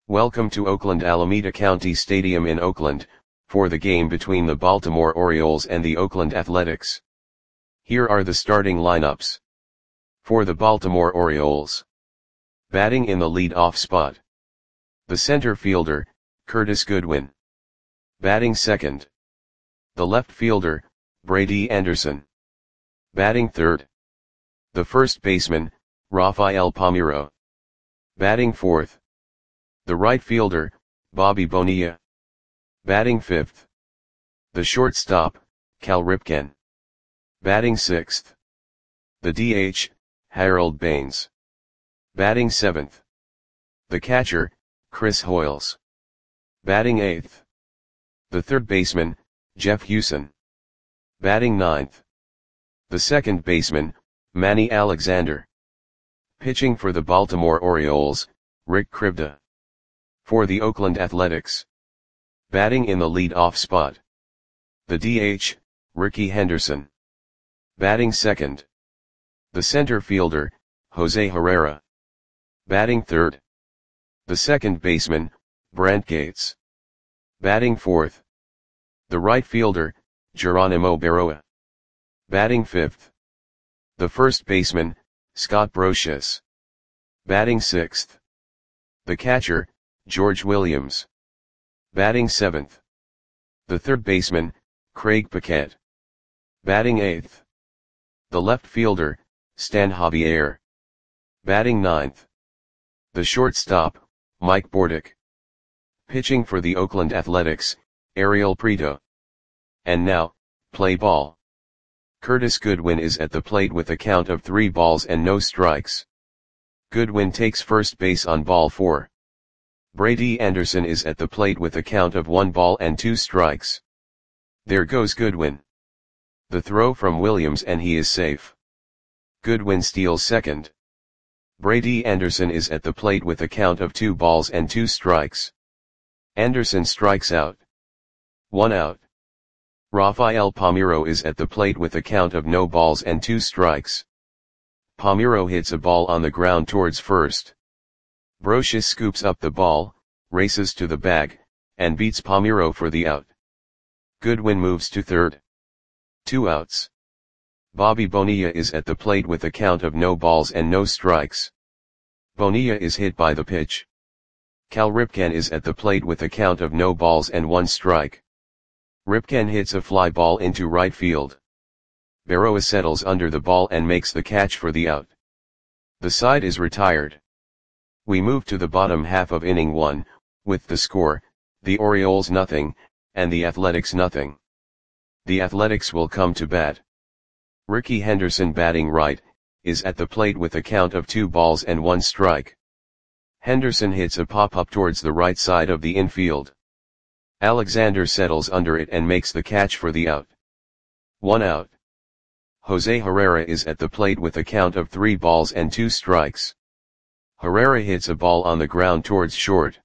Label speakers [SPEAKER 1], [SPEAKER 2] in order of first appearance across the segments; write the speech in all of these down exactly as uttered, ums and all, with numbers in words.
[SPEAKER 1] Welcome to Oakland Alameda County Stadium in Oakland, for the game between the Baltimore Orioles and the Oakland Athletics. Here are the starting lineups. For the Baltimore Orioles. Batting in the lead-off spot. The center fielder, Curtis Goodwin. Batting second. The left fielder, Brady Anderson. Batting third. The first baseman, Rafael Palmeiro. Batting fourth. The right fielder, Bobby Bonilla. Batting fifth. The shortstop, Cal Ripken. Batting sixth. The D H, Harold Baines. Batting seventh. The catcher, Chris Hoiles. Batting eighth. The third baseman, Jeff Hewson. Batting ninth. The second baseman, Manny Alexander. Pitching for the Baltimore Orioles, Rick Krivda. For the Oakland Athletics. Batting in the lead-off spot. The D H, Ricky Henderson. Batting second. The center fielder, Jose Herrera. Batting third. The second baseman, Brent Gates. Batting fourth. The right fielder, Geronimo Berroa. Batting fifth. The first baseman, Scott Brosius. Batting sixth. The catcher, George Williams. Batting seventh. The third baseman, Craig Paquette. Batting eighth. The left fielder, Stan Javier. Batting ninth. The shortstop, Mike Bordick. Pitching for the Oakland Athletics, Ariel Prieto. And now, play ball. Curtis Goodwin is at the plate with a count of three balls and no strikes. Goodwin takes first base on ball four. Brady Anderson is at the plate with a count of one ball and two strikes. There goes Goodwin. The throw from Williams and he is safe. Goodwin steals second. Brady Anderson is at the plate with a count of two balls and two strikes. Anderson strikes out. One out. Rafael Palmeiro is at the plate with a count of no balls and two strikes. Palmeiro hits a ball on the ground towards first. Brosius scoops up the ball, races to the bag, and beats Palmeiro for the out. Goodwin moves to third. Two outs. Bobby Bonilla is at the plate with a count of no balls and no strikes. Bonilla is hit by the pitch. Cal Ripken is at the plate with a count of no balls and one strike. Ripken hits a fly ball into right field. Berroa settles under the ball and makes the catch for the out. The side is retired. We move to the bottom half of inning one, with the score, the Orioles nothing, and the Athletics nothing. The Athletics will come to bat. Ricky Henderson batting right, is at the plate with a count of two balls and one strike. Henderson hits a pop-up towards the right side of the infield. Alexander settles under it and makes the catch for the out. One out. Jose Herrera is at the plate with a count of three balls and two strikes. Herrera hits a ball on the ground towards short.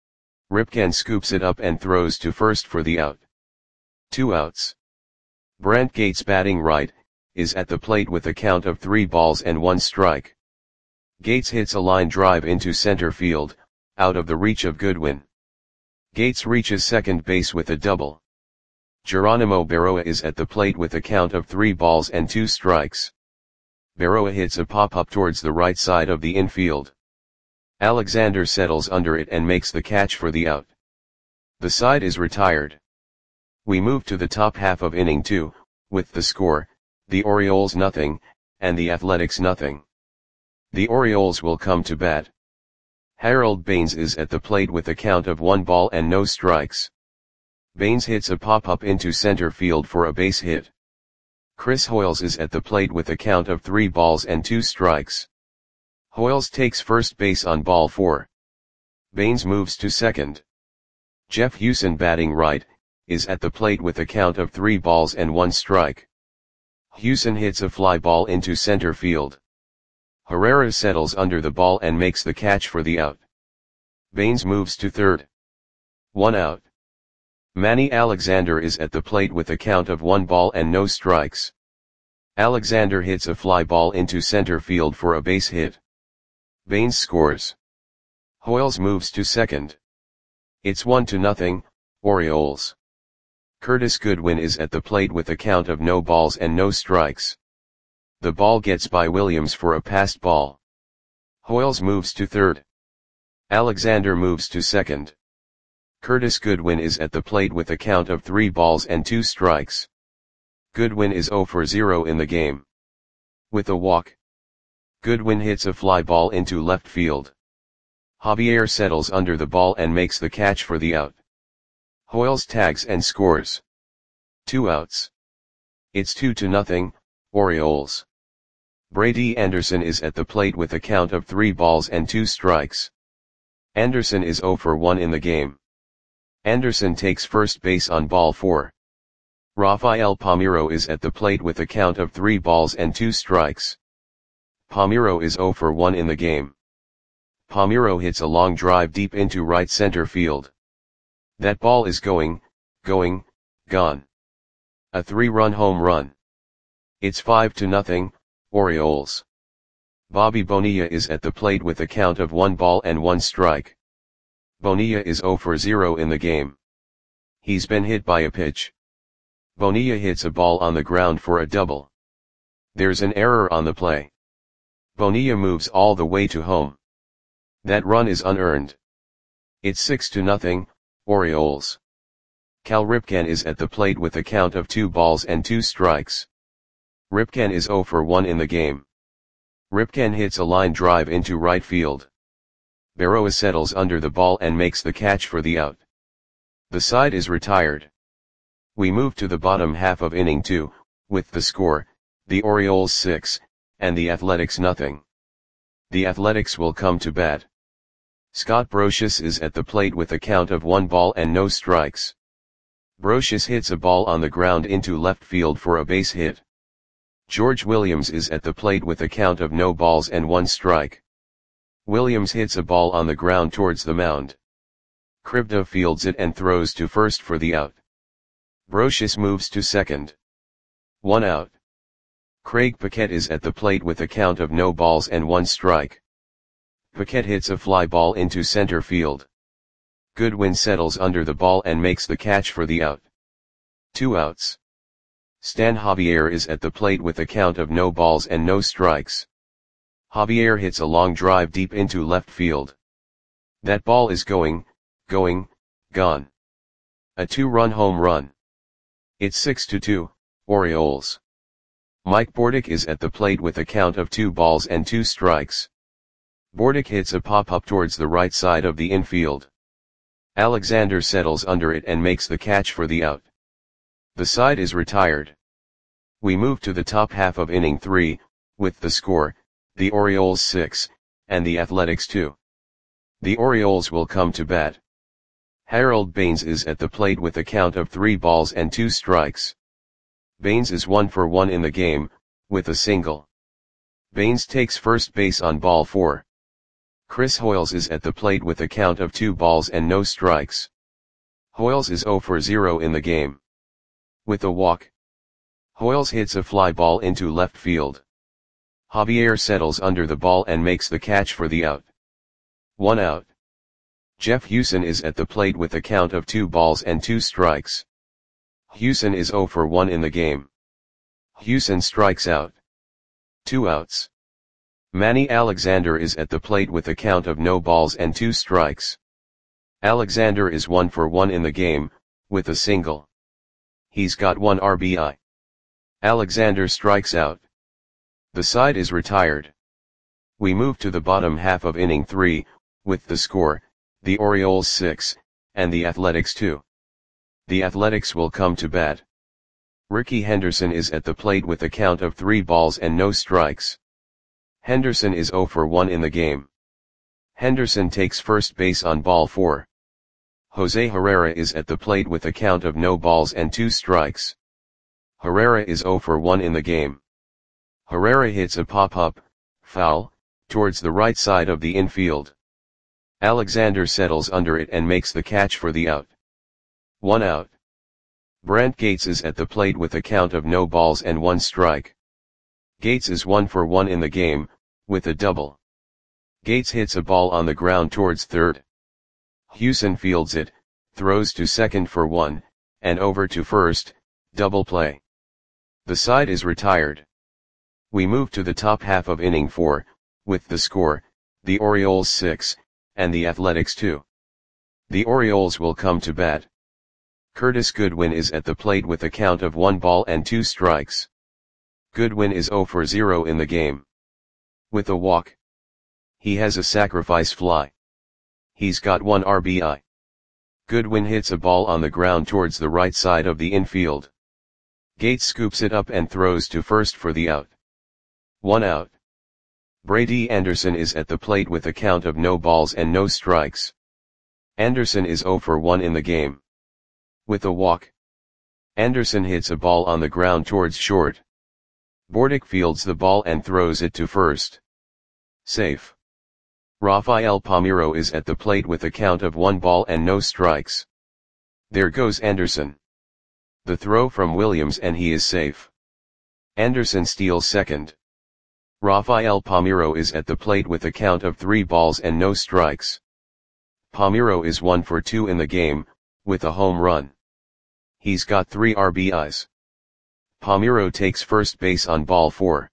[SPEAKER 1] Ripken scoops it up and throws to first for the out. Two outs. Brent Gates batting right, is at the plate with a count of three balls and one strike. Gates hits a line drive into center field, out of the reach of Goodwin. Gates reaches second base with a double. Geronimo Berroa is at the plate with a count of three balls and two strikes. Berroa hits a pop-up towards the right side of the infield. Alexander settles under it and makes the catch for the out. The side is retired. We move to the top half of inning two, with the score, the Orioles nothing, and the Athletics nothing. The Orioles will come to bat. Harold Baines is at the plate with a count of one ball and no strikes. Baines hits a pop-up into center field for a base hit. Chris Hoiles is at the plate with a count of three balls and two strikes. Hoiles takes first base on ball four. Baines moves to second. Jeff Hewson batting right, is at the plate with a count of three balls and one strike. Hewson hits a fly ball into center field. Herrera settles under the ball and makes the catch for the out. Baines moves to third. One out. Manny Alexander is at the plate with a count of one ball and no strikes. Alexander hits a fly ball into center field for a base hit. Baines scores. Hoyles moves to second. It's one to nothing, Orioles. Curtis Goodwin is at the plate with a count of no balls and no strikes. The ball gets by Williams for a passed ball. Hoyles moves to third. Alexander moves to second. Curtis Goodwin is at the plate with a count of three balls and two strikes. Goodwin is zero for zero in the game. With a walk, Goodwin hits a fly ball into left field. Javier settles under the ball and makes the catch for the out. Hoyles tags and scores. Two outs. It's two to nothing, Orioles. Brady Anderson is at the plate with a count of three balls and two strikes. Anderson is zero for one in the game. Anderson takes first base on ball four. Rafael Palmeiro is at the plate with a count of three balls and two strikes. Palmeiro is zero for one in the game. Palmeiro hits a long drive deep into right center field. That ball is going, going, gone. A three-run home run. It's five to nothing, Orioles. Bobby Bonilla is at the plate with a count of one ball and one strike. Bonilla is zero for zero in the game. He's been hit by a pitch. Bonilla hits a ball on the ground for a double. There's an error on the play. Bonilla moves all the way to home. That run is unearned. It's six to nothing, Orioles. Cal Ripken is at the plate with a count of two balls and two strikes. Ripken is zero for one in the game. Ripken hits a line drive into right field. Berroa settles under the ball and makes the catch for the out. The side is retired. We move to the bottom half of inning two, with the score, the Orioles six, and the Athletics nothing. The Athletics will come to bat. Scott Brosius is at the plate with a count of one ball and no strikes. Brosius hits a ball on the ground into left field for a base hit. George Williams is at the plate with a count of no balls and one strike. Williams hits a ball on the ground towards the mound. Kribda fields it and throws to first for the out. Brosius moves to second. One out. Craig Paquette is at the plate with a count of no balls and one strike. Paquette hits a fly ball into center field. Goodwin settles under the ball and makes the catch for the out. Two outs. Stan Javier is at the plate with a count of no balls and no strikes. Javier hits a long drive deep into left field. That ball is going, going, gone. A two-run home run. It's six to two, Orioles. Mike Bordick is at the plate with a count of two balls and two strikes. Bordick hits a pop-up towards the right side of the infield. Alexander settles under it and makes the catch for the out. The side is retired. We move to the top half of inning three, with the score, the Orioles six, and the Athletics two. The Orioles will come to bat. Harold Baines is at the plate with a count of three balls and two strikes. Baines is one for one in the game, with a single. Baines takes first base on ball four. Chris Hoyles is at the plate with a count of two balls and no strikes. Hoyles is zero for zero in the game. With a walk, Hoyles hits a fly ball into left field. Javier settles under the ball and makes the catch for the out. One out. Jeff Hewson is at the plate with a count of two balls and two strikes. Hewson is zero for one in the game. Hewson strikes out. Two outs. Manny Alexander is at the plate with a count of no balls and two strikes. Alexander is one for one in the game, with a single. He's got one R B I. Alexander strikes out. The side is retired. We move to the bottom half of inning three, with the score, the Orioles six, and the Athletics two. The Athletics will come to bat. Ricky Henderson is at the plate with a count of three balls and no strikes. Henderson is zero for one in the game. Henderson takes first base on ball four. Jose Herrera is at the plate with a count of no balls and two strikes. Herrera is zero for one in the game. Herrera hits a pop-up, foul, towards the right side of the infield. Alexander settles under it and makes the catch for the out. One out. Brant Gates is at the plate with a count of no balls and one strike. Gates is one for one in the game, with a double. Gates hits a ball on the ground towards third. Hewson fields it, throws to second for one, and over to first, double play. The side is retired. We move to the top half of inning four, with the score, the Orioles six, and the Athletics two. The Orioles will come to bat. Curtis Goodwin is at the plate with a count of one ball and two strikes. Goodwin is zero for zero in the game. With a walk. He has a sacrifice fly. He's got one R B I. Goodwin hits a ball on the ground towards the right side of the infield. Gates scoops it up and throws to first for the out. One out. Brady Anderson is at the plate with a count of no balls and no strikes. Anderson is zero for one in the game. With a walk. Anderson hits a ball on the ground towards short. Bordick fields the ball and throws it to first. Safe. Rafael Palmeiro is at the plate with a count of one ball and no strikes. There goes Anderson. The throw from Williams and he is safe. Anderson steals second. Rafael Palmeiro is at the plate with a count of three balls and no strikes. Palmeiro is one for two in the game, with a home run. He's got three R B Is. Palmeiro takes first base on ball four.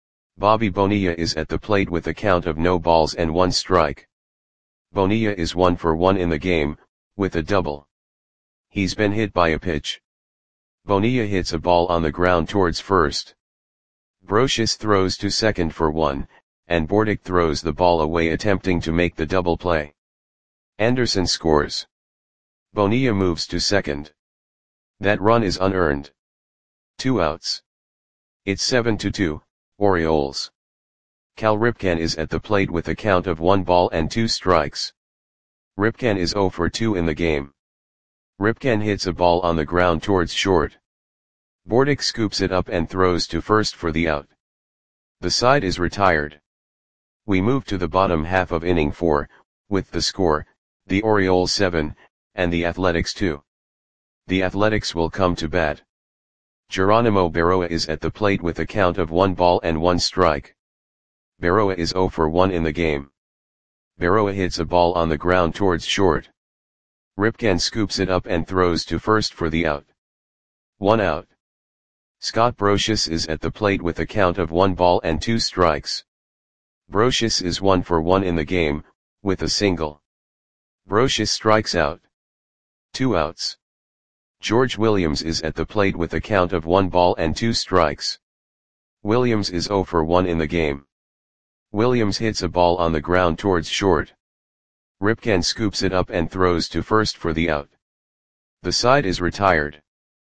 [SPEAKER 1] Bobby Bonilla is at the plate with a count of no balls and one strike. Bonilla is one for one in the game, with a double. He's been hit by a pitch. Bonilla hits a ball on the ground towards first. Brocious throws to second for one, and Bordick throws the ball away attempting to make the double play. Anderson scores. Bonilla moves to second. That run is unearned. Two outs. It's seven to two. Orioles. Cal Ripken is at the plate with a count of one ball and two strikes. Ripken is zero for two in the game. Ripken hits a ball on the ground towards short. Bordick scoops it up and throws to first for the out. The side is retired. We move to the bottom half of inning four, with the score, the Orioles seven, and the Athletics two. The Athletics will come to bat. Geronimo Berroa is at the plate with a count of one ball and one strike. Berroa is zero for one in the game. Berroa hits a ball on the ground towards short. Ripken scoops it up and throws to first for the out. One out. Scott Brocious is at the plate with a count of one ball and two strikes. Brocious is one for one in the game, with a single. Brocious strikes out. Two outs. George Williams is at the plate with a count of one ball and two strikes. Williams is zero for one in the game. Williams hits a ball on the ground towards short. Ripken scoops it up and throws to first for the out. The side is retired.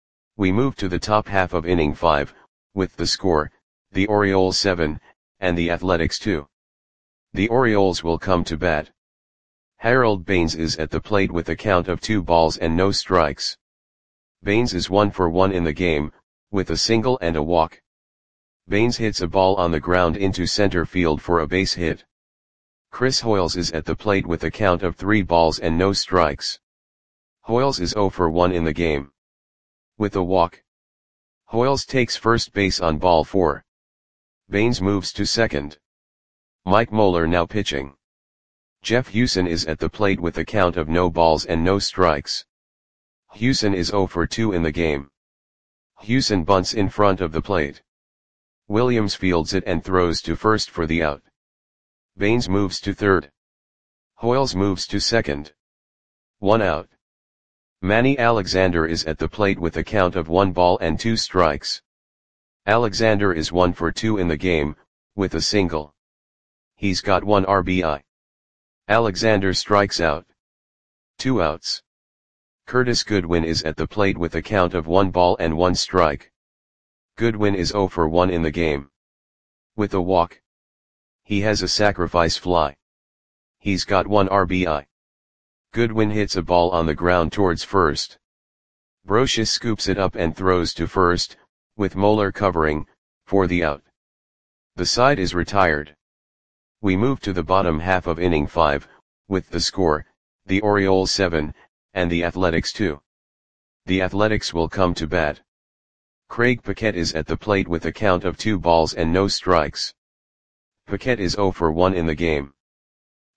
[SPEAKER 1] We move to the top half of inning five, with the score, the Orioles seven, and the Athletics two. The Orioles will come to bat. Harold Baines is at the plate with a count of two balls and no strikes. Baines is one for one in the game, with a single and a walk. Baines hits a ball on the ground into center field for a base hit. Chris Hoiles is at the plate with a count of three balls and no strikes. Hoiles is zero for one in the game. With a walk. Hoiles takes first base on ball four. Baines moves to second. Mike Moeller now pitching. Jeff Hewson is at the plate with a count of no balls and no strikes. Hewson is zero for two in the game. Hewson bunts in front of the plate. Williams fields it and throws to first for the out. Baines moves to third. Hoiles moves to second. One out. Manny Alexander is at the plate with a count of one ball and two strikes. Alexander is one for two in the game, with a single. He's got one R B I. Alexander strikes out. Two outs. Curtis Goodwin is at the plate with a count of one ball and one strike. Goodwin is zero for one in the game. With a walk. He has a sacrifice fly. He's got one R B I. Goodwin hits a ball on the ground towards first. Brocious scoops it up and throws to first, with Moeller covering, for the out. The side is retired. We move to the bottom half of inning five, with the score, the Orioles seven, and the Athletics two. The Athletics will come to bat. Craig Paquette is at the plate with a count of two balls and no strikes. Paquette is zero for one in the game.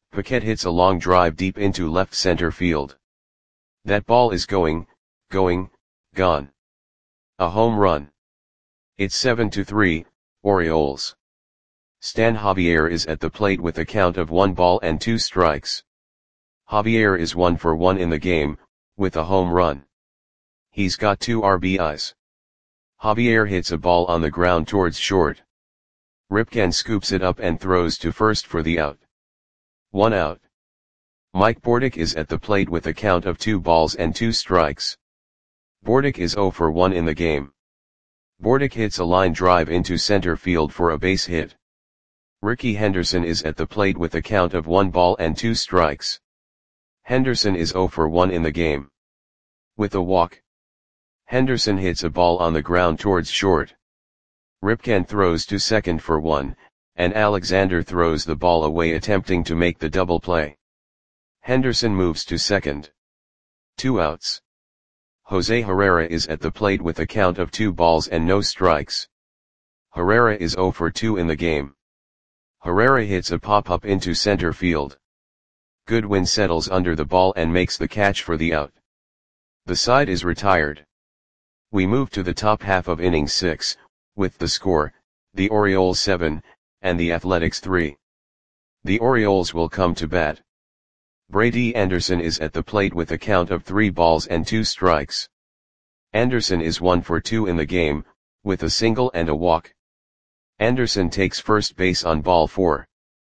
[SPEAKER 1] Paquette hits a long drive deep into left center field. That ball is going, going, gone. A home run. It's seven to three, Orioles. Stan Javier is at the plate with a count of one ball and two strikes. Javier is one for one in the game, with a home run. He's got two R B Is. Javier hits a ball on the ground towards short. Ripken scoops it up and throws to first for the out. One out. Mike Bordick is at the plate with a count of two balls and two strikes. Bordick is zero for one in the game. Bordick hits a line drive into center field for a base hit. Rickey Henderson is at the plate with a count of one ball and two strikes. Henderson is zero for one in the game. With a walk. Henderson hits a ball on the ground towards short. Ripken throws to second for one, and Alexander throws the ball away attempting to make the double play. Henderson moves to second. Two outs. Jose Herrera is at the plate with a count of two balls and no strikes. Herrera is zero for two in the game. Herrera hits a pop-up into center field. Goodwin settles under the ball and makes the catch for the out. The side is retired. We move to the top half of inning six, with the score, the Orioles seven, and the Athletics three. The Orioles will come to bat. Brady Anderson is at the plate with a count of three balls and two strikes. Anderson is one for two in the game, with a single and a walk. Anderson takes first base on ball four.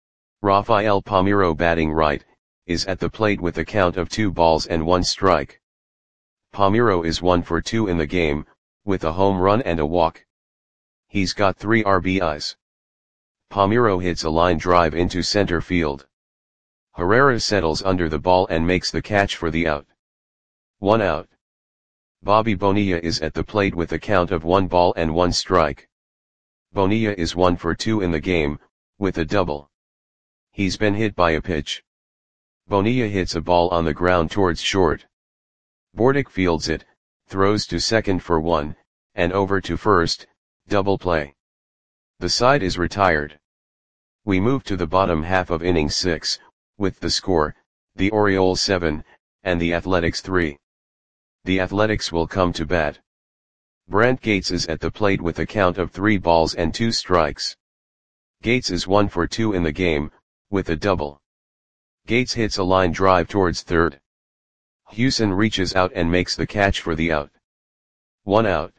[SPEAKER 1] Rafael Palmeiro, batting right, is at the plate with a count of two balls and one strike. Palmeiro is one for two in the game, with a home run and a walk. He's got three R B Is. Palmeiro hits a line drive into center field. Herrera settles under the ball and makes the catch for the out. One out. Bobby Bonilla is at the plate with a count of one ball and one strike. Bonilla is one for two in the game, with a double. He's been hit by a pitch. Bonilla hits a ball on the ground towards short. Bordick fields it, throws to second for one, and over to first, double play. The side is retired. We move to the bottom half of inning six, with the score, the Orioles seven, and the Athletics three. The Athletics will come to bat. Brant Gates is at the plate with a count of three balls and two strikes. Gates is one for two in the game, with a double. Gates hits a line drive towards third. Hewson reaches out and makes the catch for the out. One out.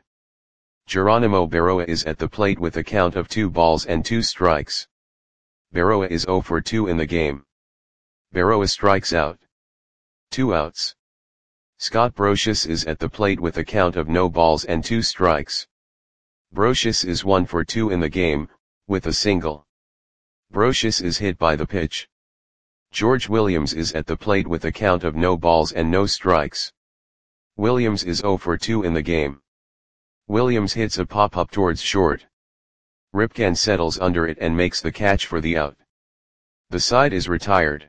[SPEAKER 1] Geronimo Berroa is at the plate with a count of two balls and two strikes. Berroa is zero for two in the game. Berroa strikes out. Two outs. Scott Brosius is at the plate with a count of no balls and two strikes. Brosius is one for two in the game, with a single. Brosius is hit by the pitch. George Williams is at the plate with a count of no balls and no strikes. Williams is zero for two in the game. Williams hits a pop-up towards short. Ripken settles under it and makes the catch for the out. The side is retired.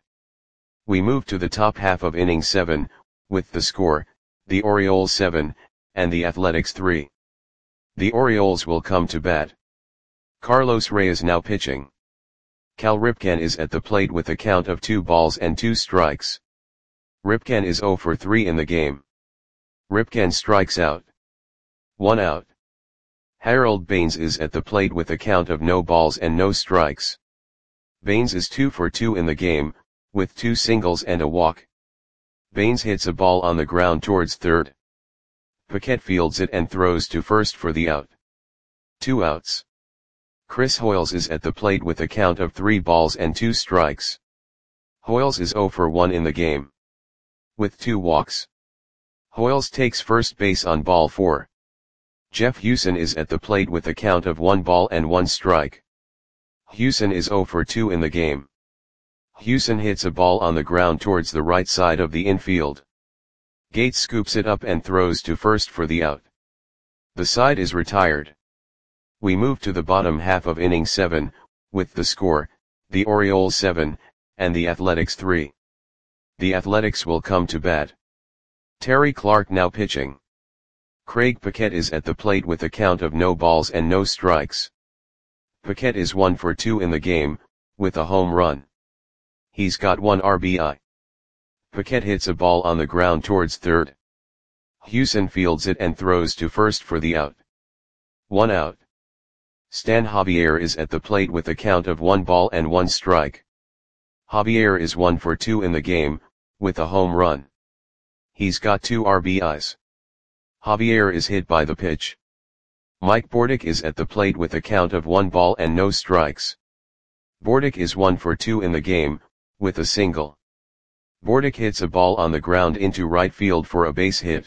[SPEAKER 1] We move to the top half of inning seven, with the score, the Orioles seven, and the Athletics three. The Orioles will come to bat. Carlos Reyes now pitching. Cal Ripken is at the plate with a count of two balls and two strikes. Ripken is zero for three in the game. Ripken strikes out. One out. Harold Baines is at the plate with a count of no balls and no strikes. Baines is two for two in the game, with two singles and a walk. Baines hits a ball on the ground towards third. Paquette fields it and throws to first for the out. Two outs. Chris Hoiles is at the plate with a count of three balls and two strikes. Hoiles is zero for one in the game. With two walks. Hoiles takes first base on ball four. Jeff Hewson is at the plate with a count of one ball and one strike. Hewson is zero for two in the game. Hewson hits a ball on the ground towards the right side of the infield. Gates scoops it up and throws to first for the out. The side is retired. We move to the bottom half of inning seven, with the score, the Orioles seven, and the Athletics three. The Athletics will come to bat. Terry Clark now pitching. Craig Paquette is at the plate with a count of no balls and no strikes. Paquette is one for two in the game, with a home run. He's got one R B I. Paquette hits a ball on the ground towards third. Hewson fields it and throws to first for the out. One out. Stan Javier is at the plate with a count of one ball and one strike. Javier is one for two in the game, with a home run. He's got two R B Is. Javier is hit by the pitch. Mike Bordick is at the plate with a count of one ball and no strikes. Bordick is one for two in the game, with a single. Bordick hits a ball on the ground into right field for a base hit.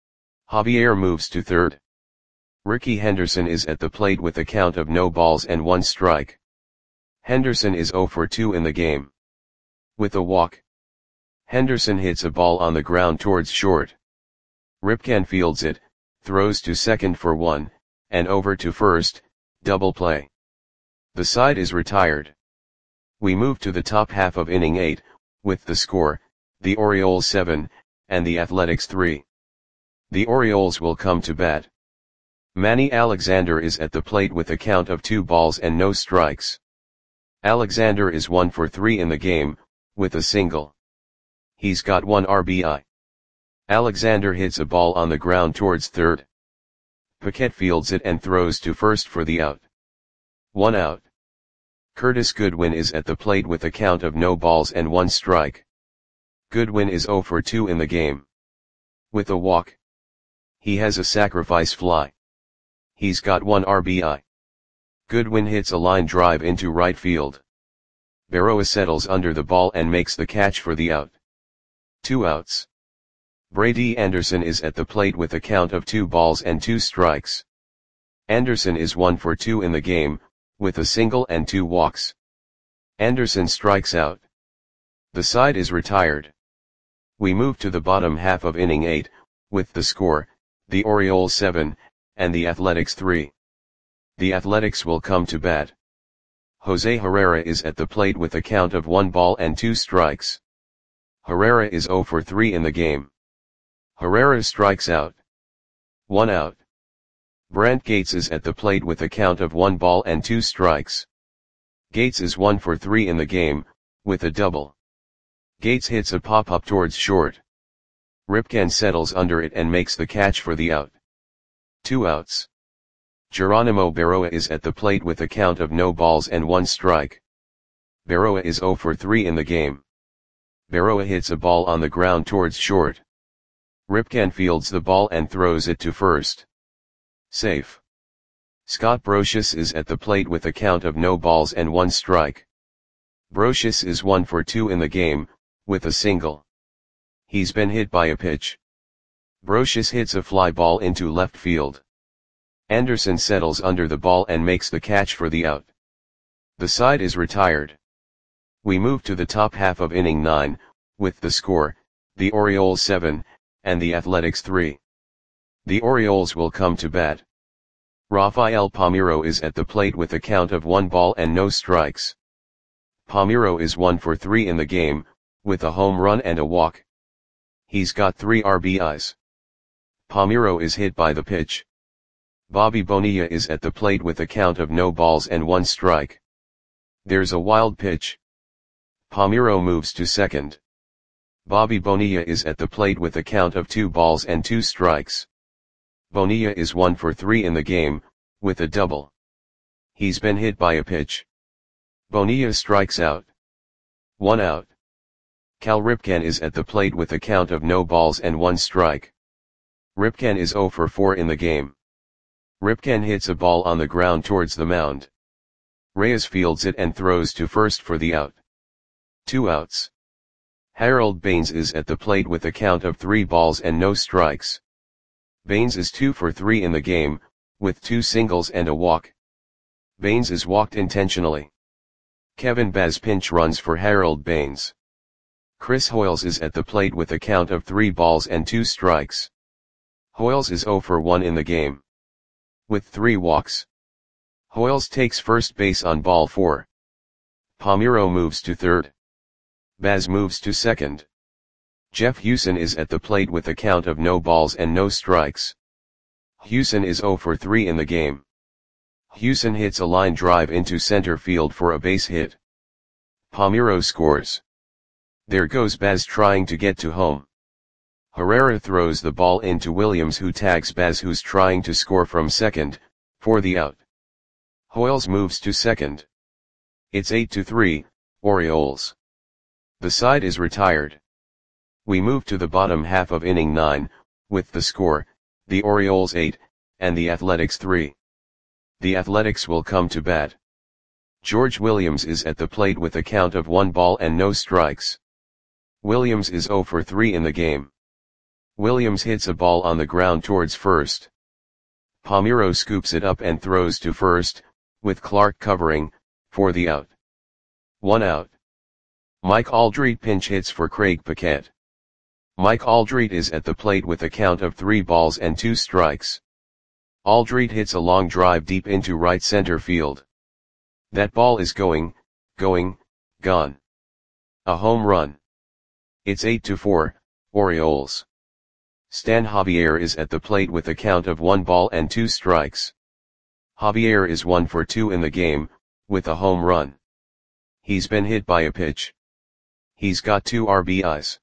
[SPEAKER 1] Javier moves to third. Ricky Henderson is at the plate with a count of no balls and one strike. Henderson is zero for two in the game. With a walk. Henderson hits a ball on the ground towards short. Ripken fields it, throws to second for one, and over to first, double play. The side is retired. We move to the top half of inning eight, with the score, the Orioles seven, and the Athletics three. The Orioles will come to bat. Manny Alexander is at the plate with a count of two balls and no strikes. Alexander is one for three in the game, with a single. He's got one R B I. Alexander hits a ball on the ground towards third. Paquette fields it and throws to first for the out. One out. Curtis Goodwin is at the plate with a count of no balls and one strike. Goodwin is zero for two in the game. With a walk. He has a sacrifice fly. He's got one R B I. Goodwin hits a line drive into right field. Berroa settles under the ball and makes the catch for the out. Two outs. Brady Anderson is at the plate with a count of two balls and two strikes. Anderson is one for two in the game, with a single and two walks. Anderson strikes out. The side is retired. We move to the bottom half of inning eight, with the score, the Orioles seven, and the Athletics three. The Athletics will come to bat. Jose Herrera is at the plate with a count of one ball and two strikes. Herrera is zero for three in the game. Herrera strikes out. One out. Brant Gates is at the plate with a count of one ball and two strikes. Gates is one for three in the game, with a double. Gates hits a pop-up towards short. Ripken settles under it and makes the catch for the out. Two outs. Geronimo Berroa is at the plate with a count of no balls and one strike. Berroa is zero for three in the game. Berroa hits a ball on the ground towards short. Ripken fields the ball and throws it to first. Safe. Scott Brosius is at the plate with a count of no balls and one strike. Brosius is one for two in the game, with a single. He's been hit by a pitch. Brosius hits a fly ball into left field. Anderson settles under the ball and makes the catch for the out. The side is retired. We move to the top half of inning nine, with the score, the Orioles seven, and the Athletics three. The Orioles will come to bat. Rafael Palmeiro is at the plate with a count of one ball and no strikes. Palmeiro is one for three in the game, with a home run and a walk. He's got three R B Is. Palmeiro is hit by the pitch. Bobby Bonilla is at the plate with a count of no balls and one strike. There's a wild pitch. Palmeiro moves to second. Bobby Bonilla is at the plate with a count of two balls and two strikes. Bonilla is one for three in the game, with a double. He's been hit by a pitch. Bonilla strikes out. One out. Cal Ripken is at the plate with a count of no balls and one strike. Ripken is zero for four in the game. Ripken hits a ball on the ground towards the mound. Reyes fields it and throws to first for the out. Two outs. Harold Baines is at the plate with a count of three balls and no strikes. Baines is two for three in the game, with two singles and a walk. Baines is walked intentionally. Kevin Baz pinch runs for Harold Baines. Chris Hoiles is at the plate with a count of three balls and two strikes. Hoiles is zero for one in the game. With three walks. Hoiles takes first base on ball four. Palmeiro moves to third. Baz moves to second. Jeff Hewson is at the plate with a count of no balls and no strikes. Hewson is zero for three in the game. Hewson hits a line drive into center field for a base hit. Palmeiro scores. There goes Baz trying to get to home. Herrera throws the ball into Williams, who tags Baz, who's trying to score from second, for the out. Hoyles moves to second. It's eight to three, Orioles. The side is retired. We move to the bottom half of inning nine, with the score, the Orioles eight, and the Athletics three. The Athletics will come to bat. George Williams is at the plate with a count of one ball and no strikes. Williams is zero for three in the game. Williams hits a ball on the ground towards first. Palmeiro scoops it up and throws to first, with Clark covering, for the out. One out. Mike Aldrete pinch hits for Craig Paquette. Mike Aldrete is at the plate with a count of three balls and two strikes. Aldrete hits a long drive deep into right center field. That ball is going, going, gone. A home run. It's eight to four, Orioles. Stan Javier is at the plate with a count of one ball and two strikes. Javier is one for two in the game, with a home run. He's been hit by a pitch. He's got two R B Is.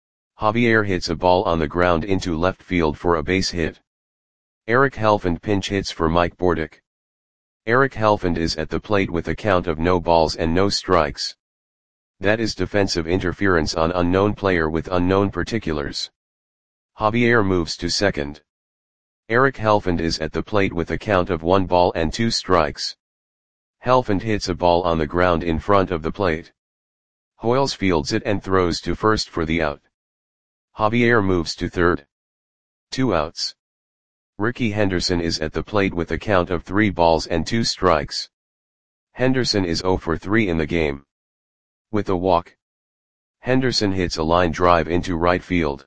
[SPEAKER 1] Javier hits a ball on the ground into left field for a base hit. Eric Helfand pinch hits for Mike Bordick. Eric Helfand is at the plate with a count of no balls and no strikes. That is defensive interference on unknown player with unknown particulars. Javier moves to second. Eric Helfand is at the plate with a count of one ball and two strikes. Helfand hits a ball on the ground in front of the plate. Hoyles fields it and throws to first for the out. Javier moves to third. Two outs. Ricky Henderson is at the plate with a count of three balls and two strikes. Henderson is zero for three in the game. With a walk. Henderson hits a line drive into right field.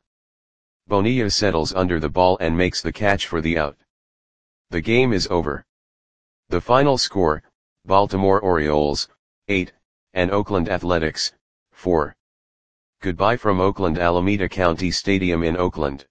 [SPEAKER 1] Bonilla settles under the ball and makes the catch for the out. The game is over. The final score, Baltimore Orioles, eight, and Oakland Athletics, four. Goodbye from Oakland Alameda County Stadium in Oakland.